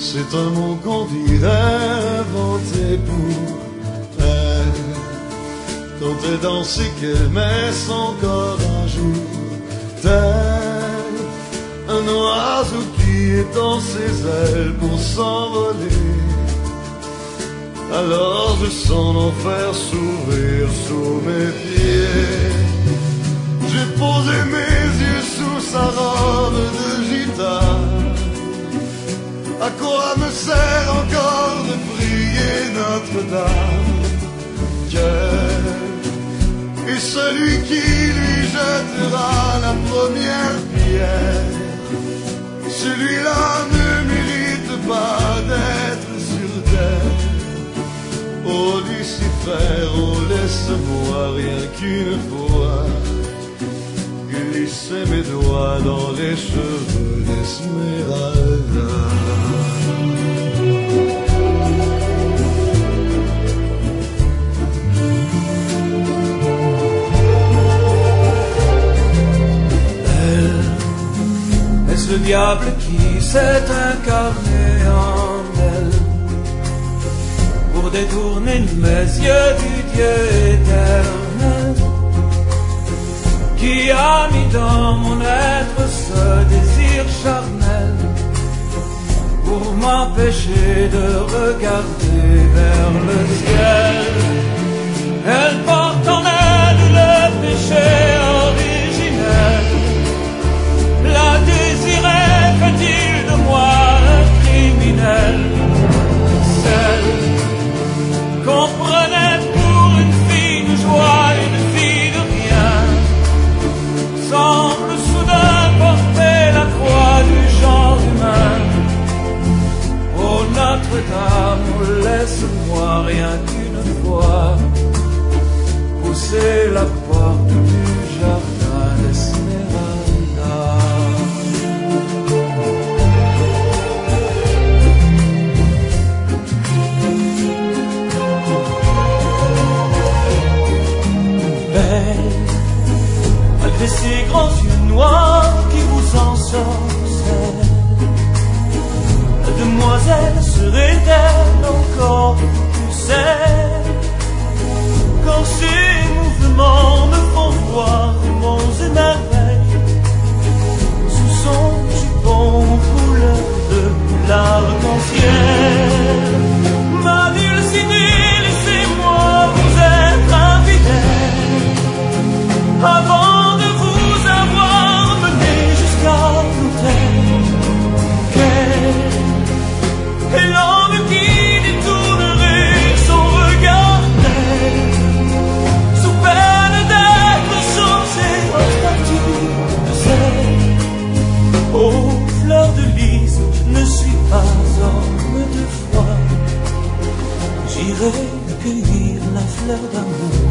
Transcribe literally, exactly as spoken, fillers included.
C'est un mot qu'on dirait inventé pour elle. Quand elle dansait qu'elle met son corps un jour, tel un oiseau qui étend ses ailes pour s'envoler. Alors je sens l'enfer s'ouvrir sous mes pieds. J'ai posé mes yeux sous sa robe de gitane. À quoi me sert encore de prier Notre-Dame? Quel est celui qui lui jettera la première pierre? Celui-là ne mérite pas d'être sur terre. Oh Lucifer, oh laisse-moi rien qu'une fois glisser mes doigts dans les cheveux d'Esmeralda. Elle, est-ce le diable qui s'est incarné en elle pour détourner mes yeux du Dieu éternel, qui a mis dans mon être ce désir charnel pour m'empêcher de regarder vers le ciel? Elle porte en elle le péché originel. La désirait, fait-il de moi un criminel? Celle qu'on prenait pour une fille de joie, une fille de rien, semble soudain porter la croix du genre humain. Oh Notre-Dame, laisse-moi rien qu'une fois pousser la porte du jardin d'Esmeralda. Malgré ces grands yeux noirs qui vous ensorcellent, la demoiselle serait-elle encore plus celle? Quand ces mouvements me font voir monts et merveilles, sous son jupon couleur de l'arc-en-ciel. Ma dulcinée, laissez-moi vous être infidèle avant de vous avoir mené jusqu'à l'autel. Quel est l'homme qui détournerait son regard d'elle, sous peine d'être changé en statue de sel? Oh, fleur de lys, je ne suis pas homme de foi. J'irai cueillir la fleur d'amour